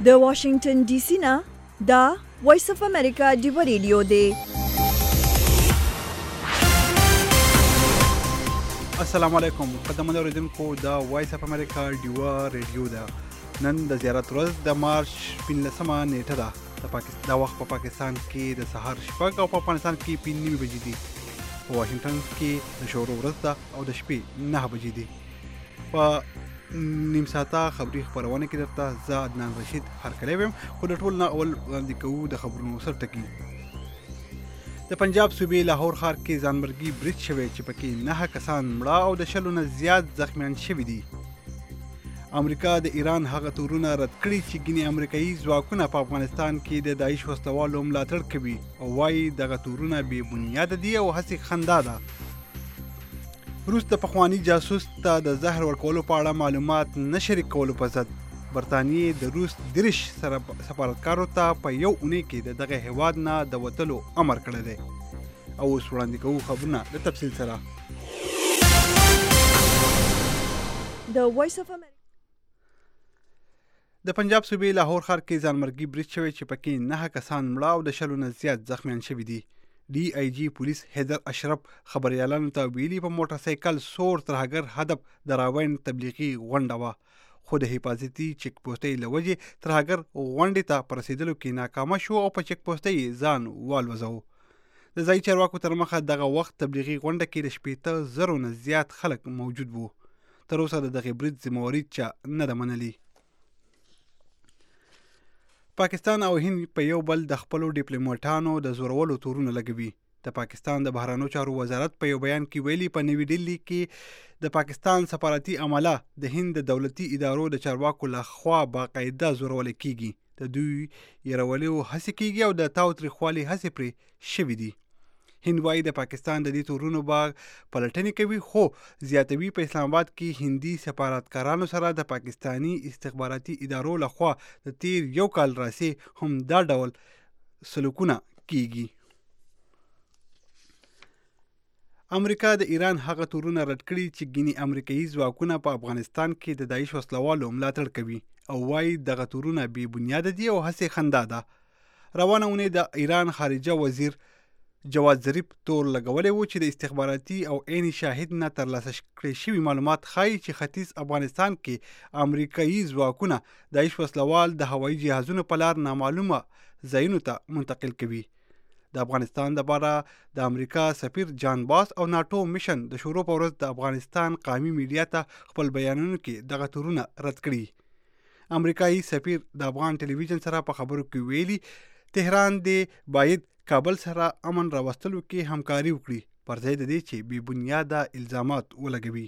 د واشنگټن ډي سي نه دا وایس اف امریکا ډیو ریډیو دی. السلام علیکم قدرمنو اوریدونکو دا وایس اف امریکا ډیو ریډیو ده. نن د زیارت ورځ د مارچ 15مه نیټه ده. د وخت په پاکستان کې د سهار شپږ او په افغانستان کې 5 بجې دي. په واشنگټن کې د شورو ورځ ده او د شپې 9 بجې دي. په نیم ساعته خبري خبرونه کې درته زه عدنان رشید هرکلی ویم. خو د ټول نه اول وړاندې کوو د خبرونو سرټکي. د پنجاب صوبې لاهور ښار کې ځانمرګي برید شوی چې پکې 9 کسان مړه او د 100 نه زیات زخمیان شوي دي. امریکا د ایران هغه تورونه رد کړي چې ګینې امریکایي ځواکونه په افغانستان کې د داعش وسلوالو ملاتړ کوي او وایي دغه تورونه بې بنیاده دي او هسې خندا ده. روس د پخوانی جاسوس ته د زهر ورکولو په اړه معلومات نه شریک کولو په ضد برطانیې د روس 30 سفارتکارو ته په یو اونۍ کې د دغه هیواد نه د وتلو امر کړی دی. او اوس وړاندې کوو خبرونه د تفصیل سره. د وایس اف امریکا د پنجاب صوبې لاهور ښار کې ځانمرګي برید شوی چې پکې 9 کسان مړه او د 100 نه زیات زخمیان شوي دي. ډي آی جي پولیس حیدر اشرف خبریالانو ته ویلي په موټر سایکل سور ترهګر هدف د راوین تبلیغي غونډه وه، خو د حفاظتي چیک پوسټۍ له وجې ترهګر غونډې ته په رسېدلو کې ناکامه شو او په چیک پوسټۍ ځان والوځاوه. د ځایي چارواکو تر مخه دغه وخت تبلیغي غونډه کې د 80,000 نه زیات خلک موجود وو. تر اوسه د دغې برید ذمهواري چا نه ده منلې. پاکستان او هند په یو بل د خپلو ډیپلوماټانو د زورولو تورونه لګوي. د پاکستان د بهرنیو چارو وزارت په یو بیان کې ویلي په نوي ډیلي کې د پاکستان سفارتي عمله د هند د دولتي ادارو د چارواکو لخوا باقاعده زورول کیږي. د دوی يرولو هڅې کیږي او د تاوتریخوالي هڅې پرې شوي دي. هند وايي د پاکستان د دې تورونو باغ پلټنې کوي، خو زیاتوي په اسلام آباد کې هندي سفارتکارانو سره د پاکستانی استخباراتي ادارو لخوا د تیر یو کال راسي هم دا ډول سلوکونه کیږي. امریکا د ایران هغه تورونه رد کړي چې ګینې امریکایي ځواکونه په افغانستان کې د داعش وسلوالو ملاتړ کوي او وايي دغه تورونه بې بنیاده دي او هسې خندا ده. روانه اونۍ د ایران خارجه وزیر جواد ظریف تور لګولی و چې د استخباراتي او عین شاهد نه ترلاسه کړي شوي معلومات ښایي چې ختیځ افغانستان کې امریکایي ځواکونه داعش وسلوال د هوایي جهازونو په لار نامعلومه ځایونو ته منتقل کوي. د افغانستان لپاره د امریکا سفیر جان باس او ناټو میشن د شروع په ورځ د افغانستان قومي میډیا ته خپل بیانونو کې دغه تورونه رد کړي. امریکایي سفیر د افغان ټلویزیون سره په خبرو کې ویلي تهران دې باید کابل سره امن راوستلو کې همکاري وکړي پر ځای د دې چې بې بنیاده الزامات ولګوي.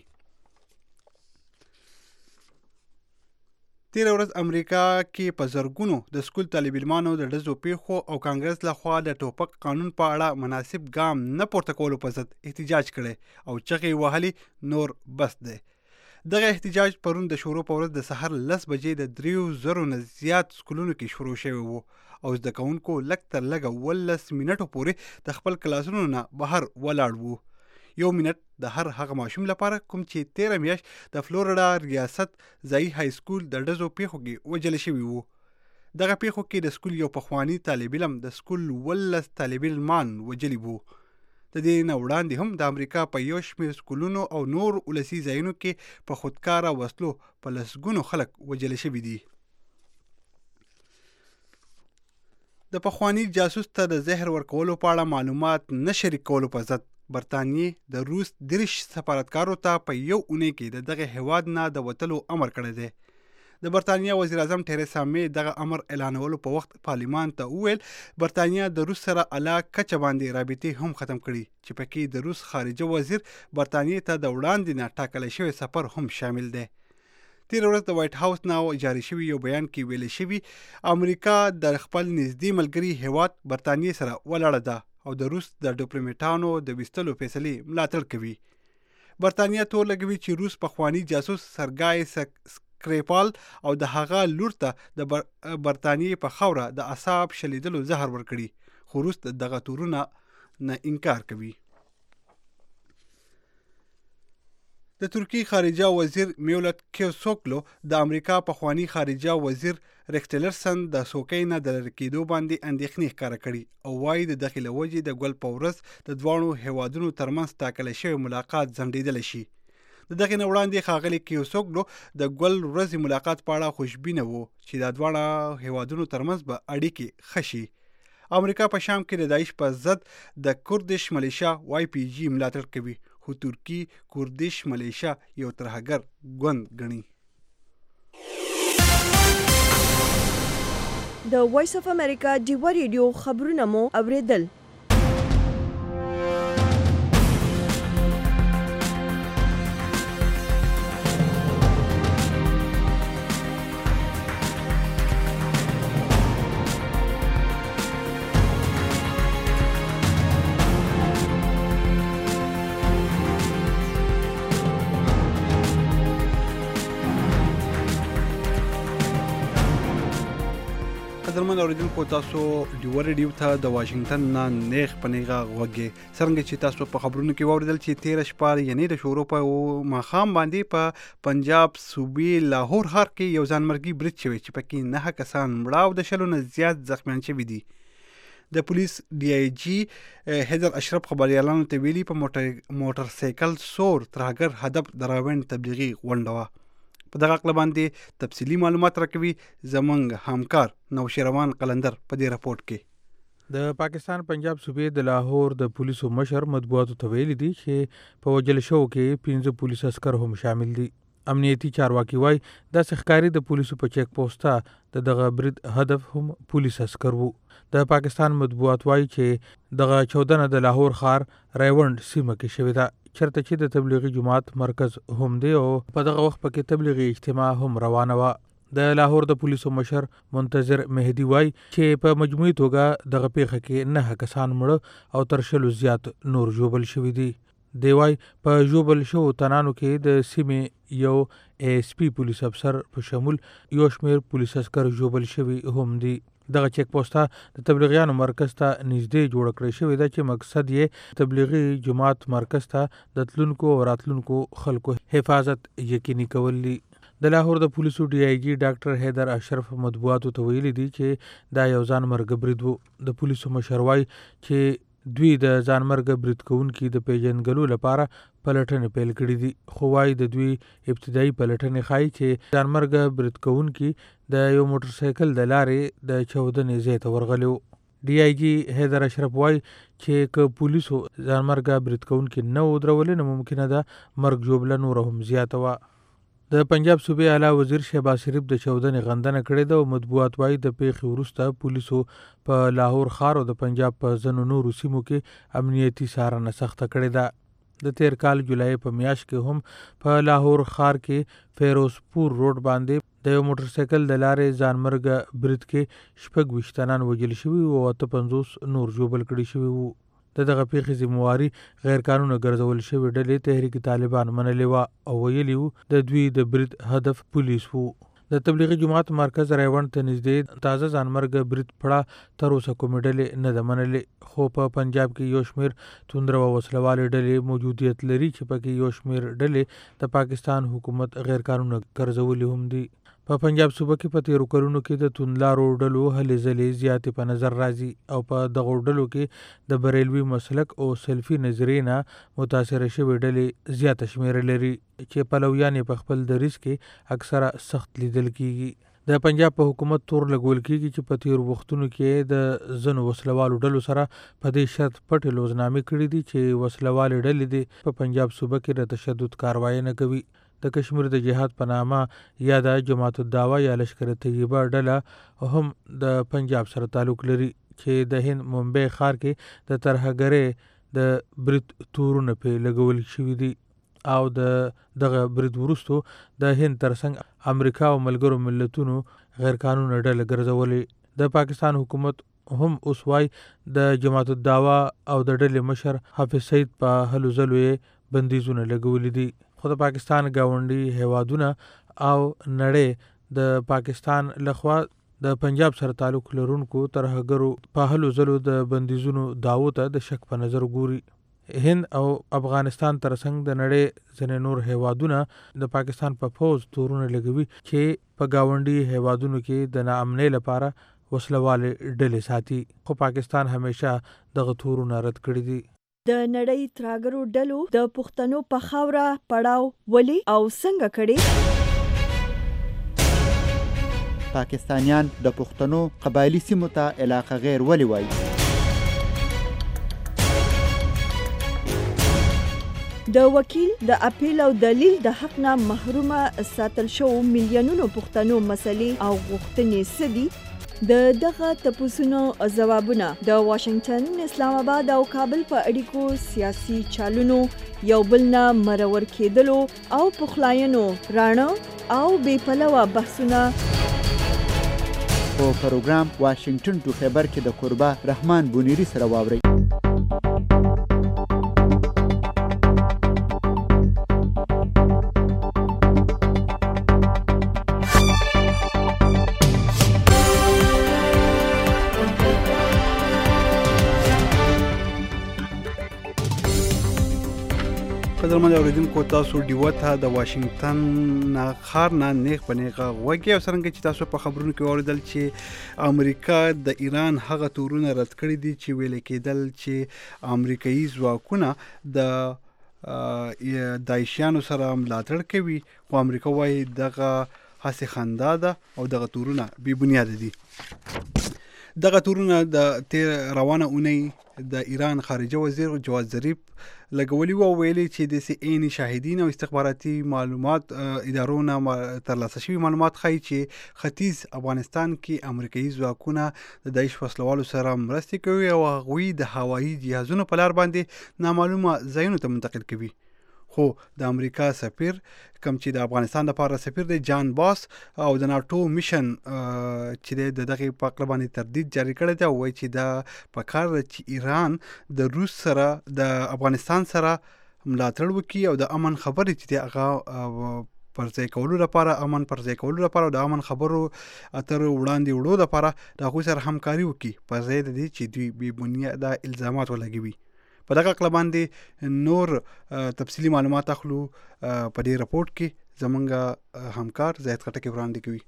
تیره ورځ امریکا کې په زرګونو د سکول طالب علمانو د ډزو پیښو او کانګرس لخوا د ټوپک قانون په اړه مناسب ګام نه پورته کولو په ضد احتجاج کړی او چغې وهلې نور بس دی. دغه احتجاج پرون د شروع په ورځ د سحر 10 بجې د 3,000 نه زیات سکولونو کې شروع شوی وو او زده کوونکو لږ تر لږه 11 منټو پورې د خپل کلاسونو نه بهر ولاړ وو. 1 منټ د هر هغه ماشوم لپاره کوم چې 13 میاشت د فلوریډا ریاست ځایي های سکول د ډزو پیښو کې وژل شوي وو. دغه پیښو کې د سکول یو پخوانی طالب علم د سکول 11 طالب علمان وژلي وو. د دې نه وړاندې هم د امریکا په یو شمېر سکولونو او نور ولسي ځایونو کې په خودکاره وسلو په لسګونو خلک وژل شوي دي. د پخوانی جاسوس ته د زهر ورکولو په اړه معلومات نه شریک کولو په ضد برطانیې د روس 30 سفارتکارو ته په یو اونۍ کې د دغه هیواد نه د وتلو امر کړی دی. د برطانیا وزیر اعظم ټریسا مې دغه امر اعلانولو په وخت پارلمان ته وویل برطانیا د روس سره اعلی کچه باندې رابطې هم ختم کړي چې پکې د روس خارجه وزیر برطانیې ته د وړاندې نه ټاکلی شوی سفر هم شامل دی. تیر ورځ د وایټ هاوس نه جاری شوی یو بیان کې ویل شوی امریکا د خپل نږدې ملګري هیواد برطانیې سره ولاړه ده او د روس د ډیپلوماټانو د ویستلو فیصلې ملاتړ کوي. برطانیا تور لګوي چې روس پخوانی جاسوس سرګای سکریپال او د هغه لور ته د برطانیې په خاوره د اعصاب شلیدلو زهر ورکړي، خو روس دغه تورونه نه انکار کوي. د ترکی خارجه وزیر میولت کیوسوکلو د امریکا پخوانی خارجه وزیر ریکس ټیلرسن د سوکۍ نه د لرې کېدو باندې اندېښنې ښکاره کړي او وایي د دغې له وجې د ګل په ورځ د دواړو هیوادونو ترمنځ ټاکلی شوی ملاقات ځنډېدلی شي. د دغې نه وړاندې ښاغلي کیوسوکلو د ګل ورځې ملاقات په اړه خوشبینه و چې د دواړه هیوادونو ترمنځ به اړیکې ښه شي. امریکا په شام کې د داعش په ضد د کوردش ملیشیا YPG ملاتړ کوي، خو ترکی کوردش ملیشیا یو ترهګر ګوند ګڼي. د وایس اف امریکا ډیوا ریډیو خبرونه مو اوریدل. قدرمن اوریدونکو، تاسو ډیوا ریډیو ته د واشنگټن نه نیغ په نیغه غوږی څرنګه چې تاسو په خبرونو کې واوریدل چې 13 شپه یعنی د شورو په ماښام باندې په پنجاب صوبې لاهور ښار کې یو ځانمرګي برید شوی چې پکې 9 کسان مړه او د 100 نه زیات زخمیان شوي دي. د پولیس DIG حیدر اشرف خبريالانو ته ویلي په موټر سایکل سور ترهګر هدف د راوند تبلیغي غونډه وه. په دغه اړه باندې تفصیلي معلومات راکوي زمونږ همکار نوشیروان قلندر په دې راپورټ کې. د پاکستان پنجاب صوبې د لاهور د پولیسو مشر مطبوعاتو ته ویلي دي چې په وجل شو کې 15 پولیس عسکر هم شامل دي. امنیتي چارواکي وای د ښکاری د پولیسو په چیک پوسټه دغه برید هدف هم پولیس عسکر وو. د پاکستان مطبوعات وای چې دغه 14 د لاهور ښار ریوند سیمه کې شوې ده، چرته چې د تبلیغي جماعت مرکز هم دی او په دغه وخت کې تبلیغي اجتماع هم روانه وه. د لاهور د پولیسو مشر منتظر مهدی وای چې په مجموعي توګه دغه پیښه کې 9 کسان مړه او تر 100 زیات نور ژوبل شوي دي. دی وای په ژوبل شو تنانو کې د سیمې یو ASP پولیس افسر په شمول یو شمېر پولیس عسکر ژوبل شوي هم دي. دغه چیک پوسټه د تبلیغیانو مرکز ته نږدې جوړ کړی شوی ده چې مقصد یې تبلیغي جماعت مرکز ته د تلونکو او راتلونکو خلکو حفاظت یقیني کول دي. د لاهور د پولیسو DIG ډاکټر حیدر اشرف مطبوعاتو ته ویلي دي چې دا یو ځانمرګ برید و. د پولیسو مشر وای چې دوی د ځانمرګ برید کوونکي د پیژنګلو لپاره پلټنې پیل کړې دي، خو وای د دوی ابتدایي پلټنې ښایي چې ځانمرګ برید کوونکي د یو موټر سایکل د لارې د 14 ځای ته ورغلي وو. DIG حیدر اشرف وای چې که پولیسو ځانمرګ برید کوونکي نه ودرولې نو ممکنه ده مرګ ژوبله نور هم زیاته وه. د پنجاب صوبې اعلی وزیر شهباز شریف د 14 غندنه کړې ده او مطبوعات وایي د پیښې وروسته پولیسو په لاهور ښار او د پنجاب په ځینو نورو سیمو کې امنیتي څارنه سخته کړې ده. د تیر کال جولای په میاشت کې هم په لاهور ښار کې فیروزپور روډ باندې د یو موټر سایکل د لارې ځانمرګ برید کې 26 تنان وژل شوي او 58 نور ژوبل کړي شوي وو. د دغه پیښې ذمہواري غیر قانوني ګرځول شوې ډلې تحریک طالبان منلې وه او ویلي وو د دوی د برید هدف پولیس وو. د تبلیغي جماعت مرکز ریوند ته نږدې تازه ځانمرګ برید پړه تر اوسه کومې ډلې نه ده منلې، خو په پنجاب کې یو شمېر توندره او وسلوالې ډلې موجودیت لري چې پکې یو شمېر ډلې د پاکستان حکومت غیر قانوني ګرځولي هم دي. په پنجاب صوبه کې په تیرو کلونو کې د توندلارو ډلو هلې ځلې زیاتې په نظر راځي او په دغو ډلو کې د بریلوي مسلک او سلفي نظریې نه متاثره شوې ډلې زیاته شمېره لري چې پلویان یې په خپل دریځ کې اکثره سخت لیدل کیږي. د پنجاب په حکومت تور لګول کیږي چې په تیرو وختونو کې د ځینو وسلوالو ډلو سره په دې شرط پټې لوزنامې کړي دي چې وسلوالې ډلې دي په پنجاب صوبه کې د تشدد کاروایی نه کوي. د کشمیر د جهاد په نامه یا د جماعت الدعوه یا لشکر طیبه ډله هم د پنجاب سره تعلق لري چې د هند ممبئی ښار کې د ترهګرۍ د برید تورونه پې لګول شوي دي او دغه برید وروستو د هند ترڅنګ امریکا او ملګرو ملتونو غیر قانوني ډله ګرځولې. د پاکستان حکومت هم اوس وای د جماعت الدعوه او د ډلې مشر حافظ سعید په هلو ځلو یې بندیزونه لګولي دي، خو د پاکستان گاونډي هیوادونه او نړۍ د پاکستان لخوا د پنجاب سره تعلق لرونکو ترهګرو په هلو ځلو د بندیزونو دعوو ته د شک په نظر ګوري. هند او افغانستان ترڅنګ د نړۍ ځینې نور هیوادونه د پاکستان په پوز تورونه لګوي چې په گاونډي هیوادونو کې د ناامنۍ لپاره وسلوالې ډلې ساتي، خو پاکستان همیشه دغه تورونه رد کړي دي. د نړۍ ترهګرو ډلو د پښتنو په خاوره پړاو ولې او څنګه کړي؟ پاکستانیان د پښتنو قبایلی سیمو ته علاقه غیر ولې وایي؟ د وکیل د اپیل او دلیل د حق نه محرومه ساتل شو میلیونونو پښتنو مسلې او غوښتنې څه دي؟ د دغه تپوسونو ځوابونه د واشنگټن، اسلام آباد او کابل په اړیکو سیاسي چالونو یو بل نه مرور کېدلو او پخلاینو راڼه او بې پلوه بحثونه په پروګرام واشنگټن ټو خیبر کې د قربا رحمان بونیری سره واورئ. قدرمن اوریدونکو، تاسو ډیوه ته د واشنگټن ښار نه نیغ په نیغه غوږی او څرنګه چې تاسو په خبرونو کې واوریدل چې امریکا د ایران هغه تورونه رد کړي دي چې ویل کېدل چې امریکایي ځواکونه د داعشیانو سره ملاتړ کوي، خو امریکا وایي دغه هسې خندا ده او دغه تورونه بې بنیاده دي. دغه تورونه د روانه اونۍ د ایران خارجه وزیر جواد ظریف لګولي و او ویلي چې د سي شاهدین او استخباراتي معلومات ادارو نه ترلاسه شوي معلومات ښیي چې ختیځ افغانستان کې امریکایي ځواکونه د داعش وسلوالو سره مرستې کوي او هغوی د هوایي جهازونو په لار باندې نامعلومه ځایونو ته منتقل کوي. خو د امریکا سفیر کوم چې د افغانستان لپاره سفیر دی، جان باس، او د ناټو میشن چې د دغه په اړه باندې تردید جاری کړی دی او وایي چې دا په کار ده چې ایران د روس سره د افغانستان سره ملاتړ وکړي او د امن خبرې چې هغه پرځای کولو لپاره او د امن خبرو اترو وړاندې وړو لپاره د هغوی سره همکاري وکړي په ځای د دې چې دوی بې بنیاده الزامات ولګوي. په دغه اړه باندې نور تفصیلي معلومات اخلو په دې رپورټ کې زمونږ همکار زاهد خټک وړاندې کوي.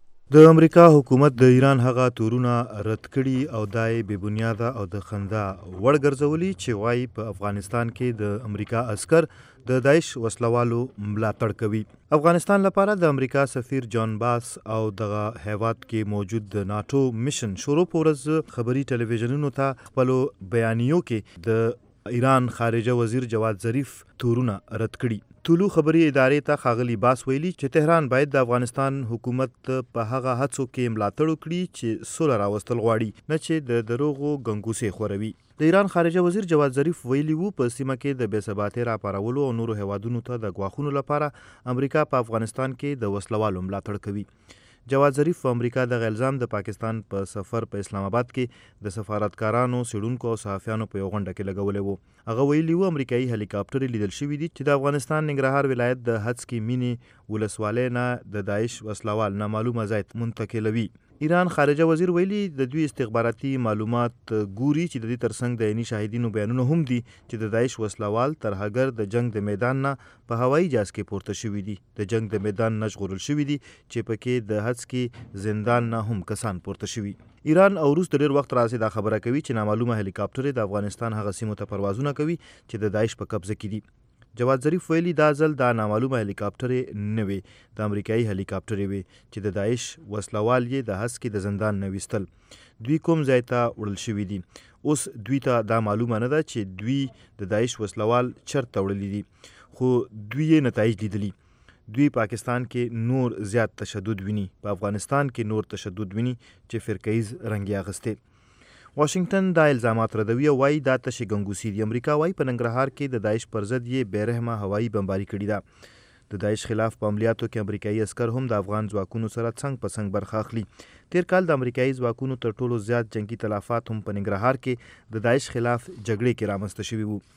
د امریکا حکومت د ایران هغه تورونه رد کړي او دای بې بنیاده او د خندا وړ ګرځولي چې وایي په افغانستان کې د امریکا عسکر د داعش وسلوالو ملاتړ کوي. افغانستان لپاره د امریکا سفیر جان باس او دغه هیواد کې موجود د ناټو میشن شروع پورز خبري ټلویزیونونو ته خپلو بیانیو کې د ایران خارجه وزیر جواد ظریف تورونه رد کړي. طلوع خبري ادارې ته ښاغلي باس ویلي چې تهران باید د افغانستان حکومت په هغه هڅو کې ملاتړ وکړي چې سوله راوستل غواړي، نه چې د دروغو ګنګوسې خوروي. د ایران خارجه وزیر جواد ظریف ویلي وو په سیمه کې د بې ثباتۍ راپارولو او نورو هیوادونو ته د ګواښونو لپاره امریکا په افغانستان کې د وسلوالو ملاتړ کوي. جواد ظریف په امریکا د الزام د پاکستان په سفر په اسلام آباد کې د سفارتکارانو، څېړونکو او صحافیانو په یو غونډه کې لګولی وو. هغه ویلي وو امریکایي هلیکاپټر لیدل شوي دي چې د افغانستان ننګرهار ولایت د هڅکي مینې ولسوالۍ نه د داعش وسلوال نامعلومه ځای منتقلوي. ایران خارجه وزیر ویلي د دوی استخباراتي معلومات ګوري چې د دې ترڅنګ د عیني شاهدینو بیانونه هم دي چې د داعش وسلوال ترهګر د جنگ د میدان نه په هوایي جهاز کې پورته شوي دي. د جنگ د میدان نه ژغورل شوي دي چې پکې د هڅکي زندان نه هم کسان پورته شوي. ایران او روس د ډېر وخت راځي دا خبره کوي چې نامعلومه هلیکاپټر د افغانستان هغه سیمو ته پروازونه کوي چې د داعش په قبضه کې دي. جواد ظریف ویلي دا ځل دا نامعلومه هلیکاپټر نه وي، د امریکایي هلیکاپټر وي چې د داعش وسلوال یې د هڅکي د زندان نه ویستل. دوی کوم ځای ته وړل شوي دي. اوس دوی ته دا معلومه نه ده چې دوی د داعش وسلوال چرته وړلي دي، خو دوی یې نتایج لیدلي. دوی پاکستان کې نور زیات تشدد ویني، په افغانستان کې نور تشدد ویني چې فرقیز رنګ یې اخیستی. واشنگټن دا الزامات ردوي او وایي دا تشې ګنګوسې دي. امریکا وایي په ننګرهار کې د داعش پر ضد یې بې رحمه هوایي بمباري کړې ده. د داعش خلاف په عملیاتو کې امریکایي عسکر هم د افغان ځواکونو سره څنګ په څنګ برخه اخلي. تیر کال د امریکایي ځواکونو تر ټولو زیات جنگي تلفات هم په ننګرهار کې د داعش خلاف جګړې کې رامنځته شوي وو.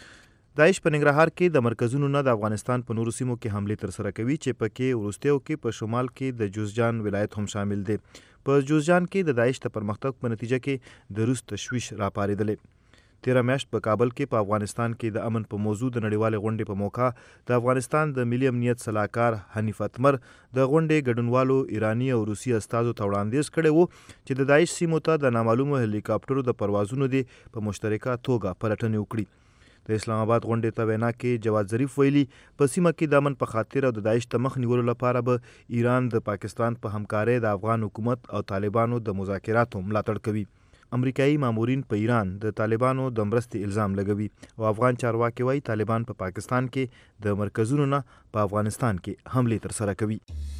داعش په ننګرهار کې د مرکزونو نه د افغانستان په نورو سیمو کې حملې ترسره کوي چې پکې وروستیو کې په شمال کې د جوزجان ولایت هم شامل دی. په جوزجان کې د داعش د پرمختګ په نتیجه کې د روس تشویش راپارېدلی. 13 میاشت په کابل کې په افغانستان کې د امن په موضوع د نړیوالې غونډې په موقع د افغانستان د ملي امنیت صلاحکار حنیف اتمر د غونډې ګډونوالو ایرانی او روسي استازو ته وړاندیز کړی و چې د داعش سیمو ته د نامعلومو هلیکاپټرو د پروازونو دی په مشترکه توګه پلټنې وکړي. د اسلام آباد غونډې ته وینا کې جواد ظریف ویلي په سیمه کې د امن په خاطر او د داعش ته مخ نیولو لپاره به ایران د پاکستان په همکارۍ د افغان حکومت او طالبانو د مذاکراتو ملاتړ کوي. امریکایي مامورین په ایران د طالبانو د مرستې الزام لګوي او افغان چارواکي وايي طالبان په پاکستان کې د مرکزونو نه په افغانستان کې حملې ترسره کوي.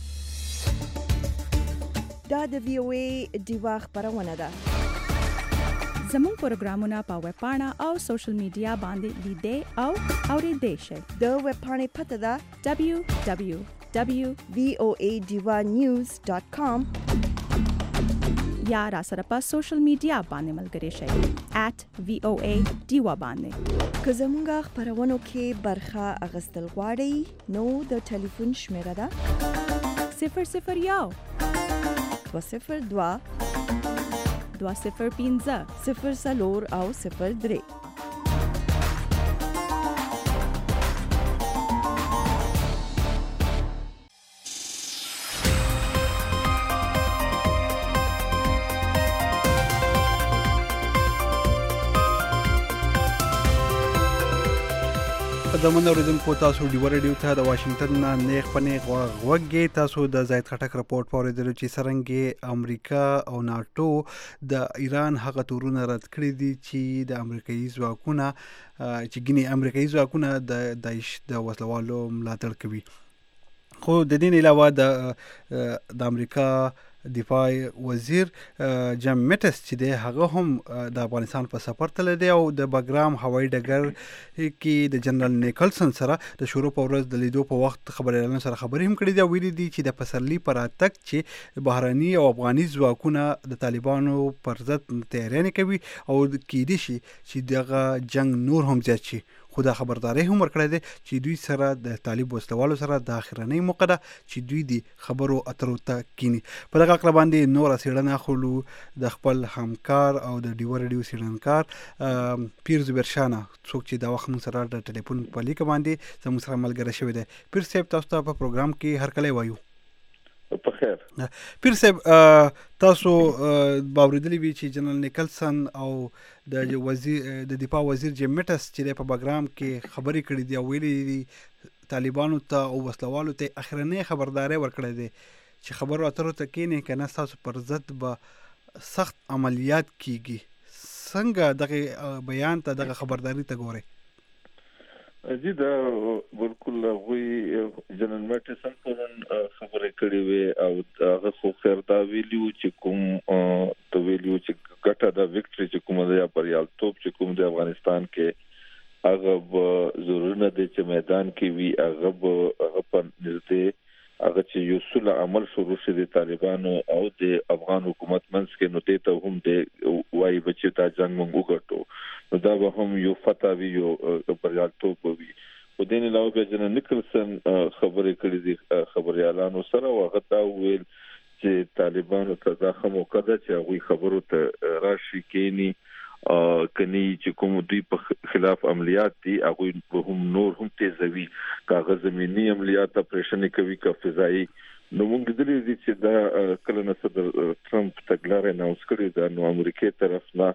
دا د VOA ډیوا خبرونه ده. زموږ پروګرامونه په ویب پاڼه او سوشل میډیا باندې لیدئ او اورېدئ شئ. د ویب پاڼې پته ده www.voadivanews.com یا را سره په سوشل میډیا باندې ملګري شئ @VOA ډیوا باندې. که زموږ خبرونو کې برخه اخیستل غواړئ نو د ټلیفون شمیره ده 001 202 205 04 او 03. قدمونه اوریدونکو تاسو ډیوه ریډیو ته د واشنگټن نه نیغ په نیغ غوږی تاسو د زید خټک رپورټ په اورېدلو چې څرنګه امریکا او ناتو د ایران هغه تورونه رد کړی دي چې د امریکایي ځواکونه چې ګینه امریکایي ځواکونه د داعش د وسلوالو ملاتړ کوي. خو د دې علاوه د امریکا دفاع وزیر جیم میټس چې دی هغه هم د افغانستان په سفر تللی دی او د بګرام هوایي ډګر کې د جنرال نیکلسن سره د شروع په ورځ د لیدو په وخت خبريالانو سره خبرې هم کړې دي او ویلي دي چې د پسرلي پر اتک چې بهراني او افغاني ځواکونه د طالبانو پر ضد تیاری کوي او کېدای شي چې دغه جنگ نور هم زیات شي. خو دا خبرداري هم ورکړې ده چې دوی سره د طالب وسلوالو سره د اخرنۍ موقع ده چې دوی د خبرو اترو ته کینی. په دغه اړه باندې نور څېړنه خلو د خپل همکار او د ډیوه ریډیو څېړنکار پیر زبرشانه څوک چې دا وخت موږ سره د ټلیفون په لیک باندې زموږ سره ملګری شوی دی. پیر صاحب تاسو ته په پروګرام کې هر کله وایو. په خیر. پیر صاحب تاسو باوریدلی وی چې جنرال نیکلسن او د دفاع وزیر جیم میټس چې په بګرام کې خبرې کړې دي او ویلي دي طالبانو ته او وسلوالو ته اخرنۍ خبرداري ورکړې دي چې خبرو اترو ته کېنه کنه تاسو پر ضد به سخت عملیات کیږي. څنګه دغه بیان ته دغه خبرداري ته ګوري؟ جی دا بالکل وی جنرال میټس هم خبرې کړې وي او هغه خو خیر دا ویلیو چې کوم ته ویلیو چې ګټه دا وکټري چې کوم د بریالیتوب چې کوم د افغانستان کې هغه ضروري نه دی چې میدان کې وي هغه په نږدې هغه چې یو سول عمل شروع شي د طالبانو او د افغان حکومت منځ کې نو ته هم د وایي بچي دا جنگ موږ وګټو نو دا به هم یو فتاوی یو بریالیتوب وي. په دې نه علاوه جنرال نیکلسن خبرې کړې دي خبريالانو سره او هغه دا ویل چې طالبانو ته دا موقع ده چې هغه خبرو ته راشي کېنی کني چې کوم دوی په خلاف عملیات دي هغه هم نور هم تیزوي کاغذ زمینی عملیات اپریشن کوي کا فضائي نو موږ دلې دي چې دا کله نه صدر ټرمپ تګلارې اناونس کړې ده نو امریکای طرف نه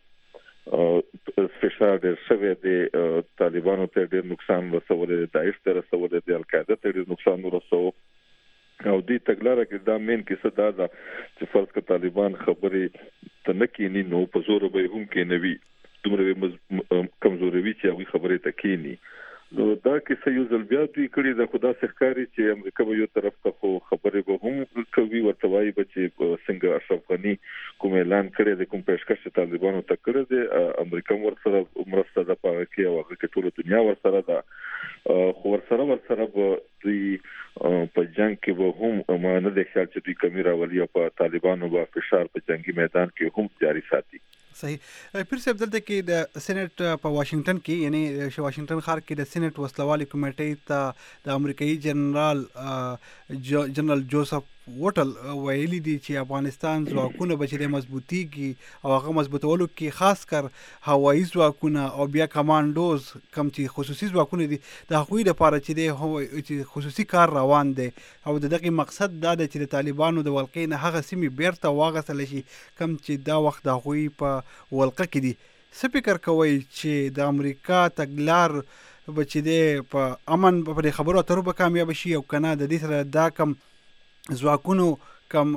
فشار ډېر شوی دی طالبانو ته ډېر نقصان رسولی دی داعش ته رسولی دی القاعده ته ډېر نقصان ورسوه او دې تګلاره کې دا مین کیسه دا ده چې فرض کړه طالبان خبرې ته نه کینی نو په زور به هم کې نوي دومره کمزوري وي چې هغه خبرې ته کینی نو دا کیسه یو ځل بیا دوی کړي دا خدا ښکاری چې امریکا به یو طرف ته خبرې به هم کوي ورته وایي چې څنګه اشرف غنی کوم اعلان کړی دی کوم پیشکش طالبانو ته کړی دی امریکا ورسره مرسته ده پاره کې او هغه ټول دنیا ورسره ده خو ورسره به دوی په جنگ کې به هم مانه د خیال چې دوی کمی راولي او په طالبانو به فشار په جنگي میدان کې هم جاری ساتي. صحیح. پیر صاحب دلته کې د سېنات په واشنگټن کې یعنی واشنگټن ښار کې د سېنات وسلوالي کمیټې ته د امریکایي جنرال جوزف وټل ویلي دي چې افغانستان ځواکونه به چې د مضبوطیږي او هغه مضبوطولو کې خاص کر هوایي ځواکونه او بیا کمانډوز کم چې خصوصي ځواکونه دي د هغوی لپاره چې خصوصي کار روان دی او د دغه مقصد دا دی چې د طالبانو د ولقې نه هغه سیمې بیرته واغستل شي کم چې دا وخت د هغوی په ولقه کې دي. څه فکر کوئ چې د امریکا تګلار به چې دی په امن په خبرو اترو به کامیاب شي او که نه د دې سره دا کم ځواکونو کم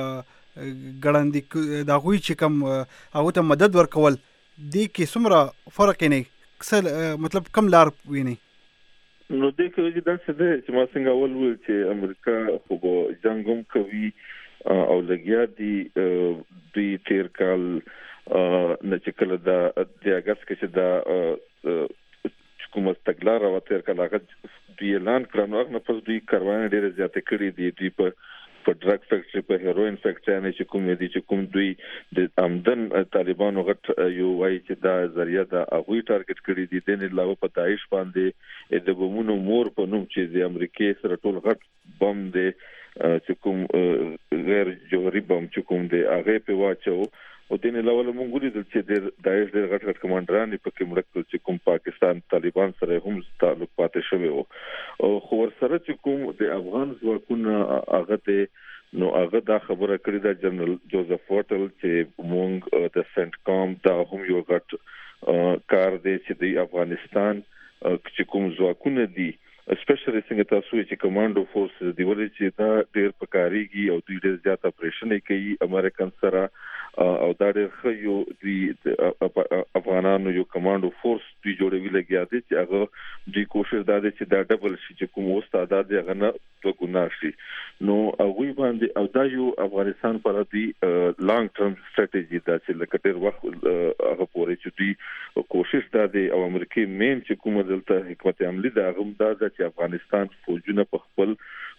ګړندي د هغوی چې کم هغو ته مدد ورکول دې کې څومره فرق یې مطلب کم لار وینئ؟ نو دې کې چې داسې دی چې ما څنګه اول وویل چې امریکا خو به جنګ هم کوي او لګیا دي دوی تېر کال نه چې کله د اګست کې چې دا کومه تګلاره وه تېر کال هغه دوی اعلان کړه نو هغه نه پس دوی کاروانې ډېرې زیاتې کړي دي. دوی په ډرګ فیکټري په هیروین فیکټریانې چې کوم دي چې کوم دوی د آمدن طالبانو غټ یو وایي چې دا ذریعه ده هغوی ټارګټ کړي دي. دې نه علاوه په داعش باندې د بمونو مور په نوم چې د امریکې سره ټول غټ بم دی چې کوم غیر جوهري بم چې کوم دی هغې پې واچو او دې نه علاوه موږ ولیدل چې د داعش ډېر غټ غټ کمانډران یې پکې مړه کړل چې کوم پاکستان طالبان سره هم تعلق پاتې شوی و. خو ورسره چې کوم د افغان ځواکونه هغه دی نو هغه دا خبره کړې ده جنرال جوزف وټل چې موږ د سنټ کام دا هم یو غټ کار دی چې د افغانستان چې کوم ځواکونه دي اسپیشلی څنګه تاسو چې کمانډو فورس دی ولې چې دا ډېر پکاريږي او دوی ډېر زیات اپریشن کوي امریکن سره او دا ډېر ښه یو دوی افغانانو یو کمانډو فورس دوی جوړوي لګیا دي چې هغه دوی کوشش دا دی چې دا ډبل شي چې کوم اوس تعداد دی هغه نه دوه شي نو هغوی باندې او دا یو افغانستان پر دی لانګ ټرم سټریټیجي دا چې لکه ډېر وخت هغه پورې چې دوی کوشش دا دی او امریکای مین چې کومه دلته حکمت عملی دا هم دا چې افغانستان فوجونه په خپل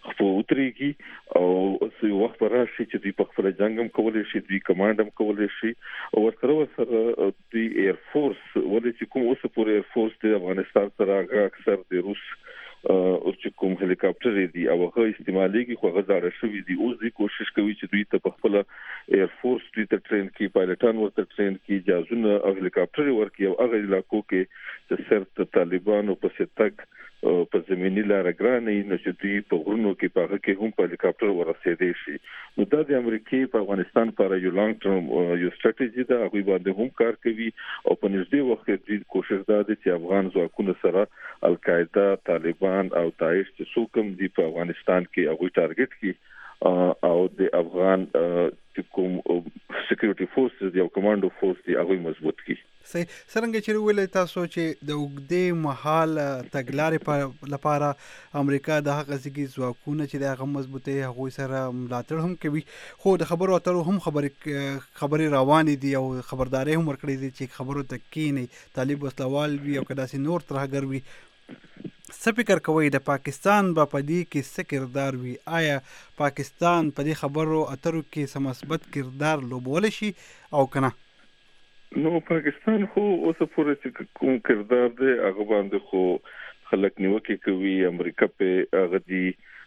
وتريږي او څو وخت راشي چې دوی په خپل جنگ هم کولای شي دوی کمانډ هم کولای شي او ورسره دوی ایر فورس ولې چې کوم اوس پورې ایر فورس د افغانستان سره اکثر د روس او چې کوم هلیکاپټر دي او هغه استعماليږي خو هغه زړه شوی دي اوس دوی کوشش کوي چې دوی ته په خپل ایر فورس دوی ته ټرین کی پایلټان ورته ټرین کی جازونه او هلیکاپټر ورکی او هغه علاقو کې چې سرت طالبانو په ستګ په زمینی لار ګرانې نو چې دوی په غرونو کې په هغه کې هم په هلیکاپټر ورسېدي شي نو دا د امریکای په افغانستان لپاره یو لانګ ټرم یو سټریټیجي ده هغه باندې هم کار کوي او په نږدې وخت کې دوی کوشش دا دي چې افغان ځواکونه سره القاعده طالبان او داعش چې څوک هم دي په افغانستان کې هغه ټارګټ کی او د افغان کوم سکیورټي فورسز دی او کمانډو فورس دی هغه مضبوط کی. صحیح څنګه چې ویل تاسو چې د وګړي محال تګلارې لپاره امریکا د هغه ځګي ځواکونه چې د هغه مضبوطه هغه سره ملاتړ هم کوي خو د خبرو اترو هم خبرې روانې دي او خبرداري هم ورکړې دي چې خبرو تکینی طالب وسلوال وي او کدا سي نور ترهګر وي. څه فکر کوئ د پاکستان په دې کې څه کردار وي؟ آیا پاکستان په دې خبرو اترو کې څه مثبت کردار لوبولی شي او کنه؟ نو پاکستان خو اوس پورې چې کوم کردار دی هغه باندې خو خلک نیوکه کوي امریکا په هغه دی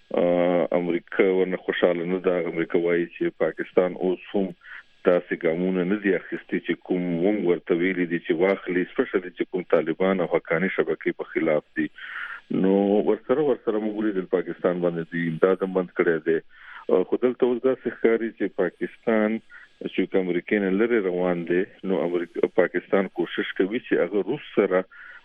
امریکا ورنه خوشاله نه ده. امریکا وایي چې پاکستان اوس هم تاسې ګامونه نه دي اخیستي چې کوم موږ ورته ویلي دي چې واخلي اسپیشلی چې کوم طالبان او حقاني شبکې په خلاف دي نو ورسره موږ ولیدل پاکستان باندې دوی امداد هم بند کړی دی خو دلته اوس داسې ښکاري چې پاکستان چې امریکا نه لرې روان دی نو پاکستان کوشش کوي چې هغه روس سره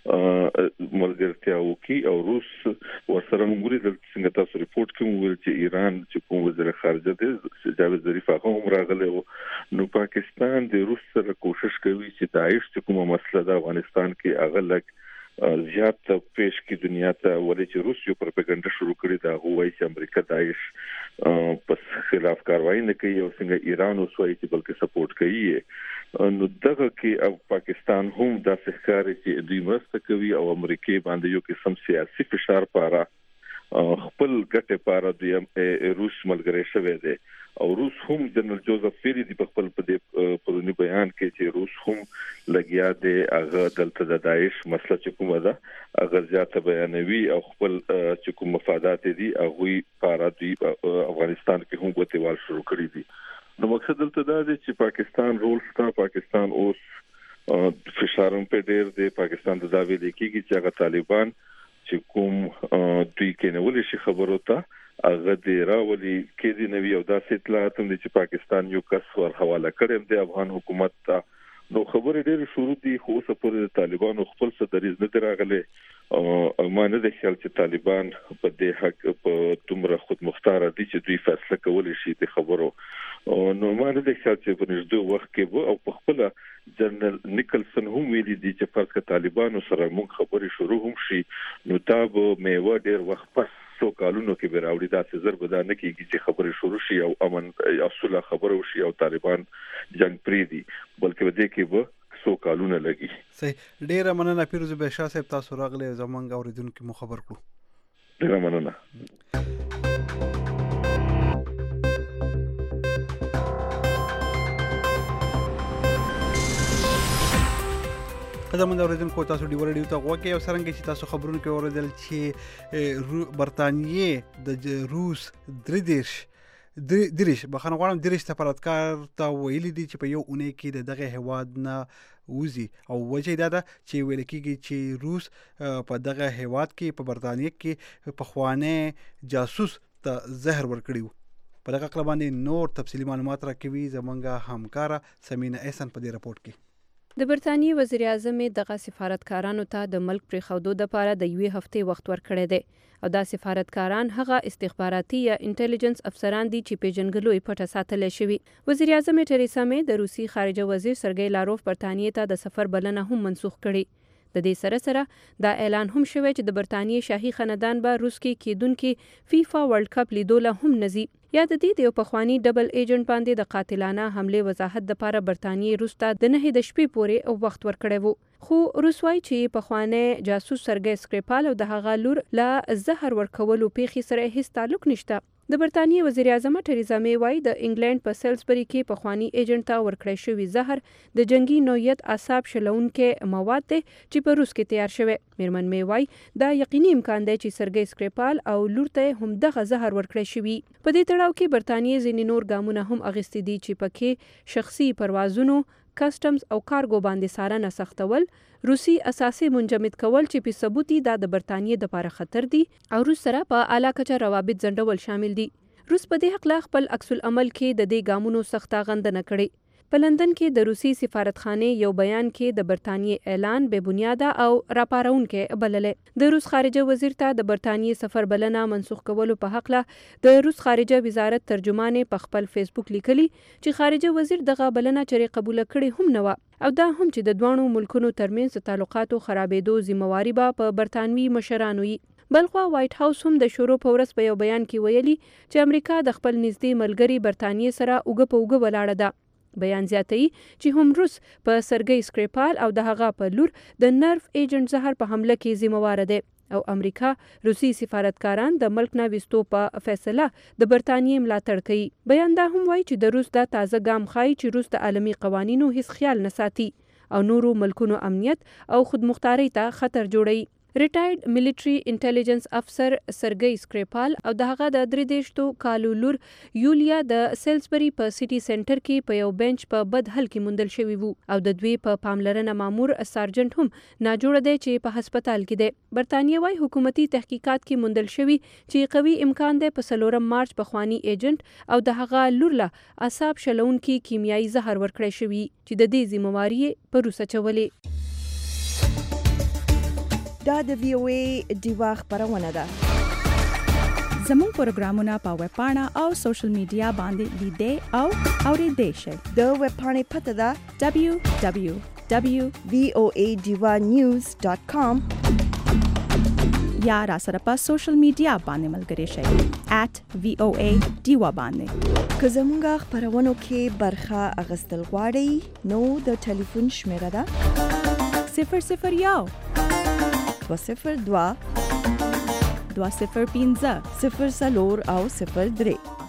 ملګرتیا وکړي او روس ورسره موږ ولیدل څنګه تاسو ریپورت کوم ویل چې ایران چې کوم وزیر خارجه دی جاوید ظریف هغه هم راغلی نو پاکستان د روس سره کوشش کوي چې داعش چې کومه مسله د افغانستان کې هغه لږ زیات پیش کی دنیا ته ولې چې روس یو پروپاګاندا شروع کړی دا هوایي چې امریکا داعش په خلاف کاروایی نه کوي او څنګه ایران اوس وایي چې بلکې سپورټ کوي نو دغه کې او پاکستان هم داسې ښکاري چې دوی مرسته کوي او امریکا باندې یو قسم سیاسي فشار پاره خپل ګټه لپاره د روس ملګری شوی دی او روس هم جنرال جوزف فیری دی په خپل پرونی بیان کې چې روس هم لګیا دی هغه دلته د داعش مسله چې کومه ده هغه ځاته بیانوي او خپل چې کوم مفادات دي هغه لپاره دی افغانستان کې هم غوتیوال شروع کړی دي. نو مقصد دلته دا دی چې پاکستان رول ستا پاکستان اوس فشارم په ډیر دی. پاکستان د داوی لیکيږي چې هغه طالبان چې کوم دوی کې نه ولې شي خبرو ته هغه دی راولي کې دی نوی او داسې اطلاعات هم دي چې پاکستان یو کس ور حواله کړی دی افغان حکومت ته. نو خبرې ډېر شروع دي خو اوس پورې د طالبانو خپل صدریز نه دراغله او ما نه د خیال چې طالبان په دې حق په تومره خود مختار دي چې دوی فیصله کولی شي د خبرو. نو ما نه د خیال چې په نږدې وخت کې او په خپل جنرال نیکلسن هم ویلي دي چې فرض کړه طالبانو سره موږ خبرې شروع هم شي نو تاسو میوه ډېر وخت پس سو کالونو کې به راوړي دا چې ضرب ده نه کیږي چې خبرې شروع شي او امن اصله خبره وشي او طالبان جنگ پری دي بلکې دې کې به سو کالونه لګي. صحیح ډیره مننه پیروز بشا صاحب تاسو راغلي زمونږ اوریدونکو مو خبر کړو. ډیره مننه. زموږ اوریدونکو تاسو ډیور ډیو ته غوږی او څنګه چې تاسو خبرونه کوي اوریدل چې برتانیې د روس دریش بخښنه غواړم دریش سفارتکار ته ویلي دي چې په یو اونۍ کې دغه هیواد نه وزي او وجه دا ده چې ویل کېږي چې روس په دغه هیواد کې په برتانیې کې په خوانه جاسوس ته زهر ورکړیو. په دغه اړه باندې نور تفصیلی معلومات راکوي زمونږ همکاره سمینه احسن په دې راپورټ کې. د برتانیې وزیر اعظم دغه سفارتکارانو ته د ملک پرې خودو د پاره د یوې هفتې وخت ورکړی دی او دا سفارتکاران هغه استخباراتي یا انټيليجنس افسران دي چې پیژنګلوي پټه ساتل شوی. وزیر اعظم تریسا مې د روسي خارجه وزیر سرګی لاروف برتانیې ته د سفر بلنه هم منسوخ کړي. د دې سره سره دا اعلان هم شوی چې د برتانیې شاهي خاندان به روس کې کېدونکي فیفا ورلد کپ لیدول هم نزي. یا د دې یو پخوانی ډبل ایجنټ باندې د قاتلانه حمله وضاحت د لپاره برتانیې روس ته د 9 د شپې پورې وخت ورکړی وو. خو روسوای چې پخوانی جاسوس سرګی سکریپال او د هغه لور لا زهر ورکولو پیخي سره هیڅ تعلق نشته. د برتانیې وزیر اعظم تریزا مې وایي د انګلند په سیلزبری کې پخوانی ایجنټ ته ورکړی شوی زهر د جنگي نوعیت اعصاب شلونکې مواد دي چې په روس کې تیار شوی. میرمن مې وایي دا یقیني امکان دی چې سرګی سکریپال او لور ته هم دغه زهر ورکړی شوی. په دې تړاو کې برتانیې ځینې نور ګامونه هم اخیستي دي چې پکې شخصي پروازونو کسټمز او کارګو باندې څارنه سختول، روسي اساسي منجمد کول چې په ثبوتي دا د برتانیې د لپاره خطر دي او روس سره په اعلی کچه روابط ځنډول شامل دي. روس په دې حق خپل عکس العمل کې د دې ګامونو سخته غندنه کړې. په لندن کې د روسي سفارتخانه یو بیان کې د برتانیې اعلان بے بنیاده او راپارونکې بللې. د روس خارجه وزیر ته د برتانیې سفر بلنه منسوخ کولو په حق له د روس خارجه وزارت ترجمان په خپل فیسبوک لیکلي چې خارجه وزیر دغه بلنه چرې قبول کړي هم نه و او دا هم چې د دوانو ملکونو ترمنځ تعلقاتو خرابېدو ذمہواری په برتانوي مشرانو وي. بلخوا وایټ هاوس هم د شروع په ورځ په یو بیان کې ویلي چې امریکا د خپل نږدې ملګری برتانیې سره اوګه په اوګه ولاړه ده. بیان زیاتوي چې هم روس په سرګی سکریپال او د هغه په لور د نرف ایجنټ زهر په حمله کې ذمہوار دي او امریکا روسي سفارتکاران د ملک نه وستو په فیصله د برتانیې ملاتړ کوي. بیان دا هم وایي چې د روس دا تازه ګام ښایي چې روس د عالمي قوانینو هیڅ خیال نه ساتي او نورو ملکونو امنیت او خودمختاري ته خطر جوړوي. ریټایرډ ملټری انټيليجنس افسر سرګی سکریپال او د هغه د 33 کالو لور یولیا د سیلزبری په سټي سنټر کې په یو بنچ په بد حل کې موندل شوی وو او د دوی په پاملرنه مامور سارجنټ هم ناجوړه دی چې په هسپتال کې دی. برتانیې وايي حکومتي تحقیقات کې موندل شوی چې قوي امکان دی په 4 مارچ په خواني ایجنټ او د هغه لور له اعصاب شلونکي کیمیاوي زهر ورکړی شوی چې د دې ذمہواری په روس اچولې. دا د وی او ای دیوا خبرونه ده. زموږ پروګرامونه په ویب پاڼه او سوشل میډیا باندې لیدئ او اوریدئ شئ. د ویب پاڼې پته ده www.voadivanews.com یا را سره په سوشل میډیا باندې ملګري شئ @voa diva باندې. که زموږ خبرونو کې برخه اغستل غواړئ نو د ټلیفون شمیره ده 001 202 205 04 او 03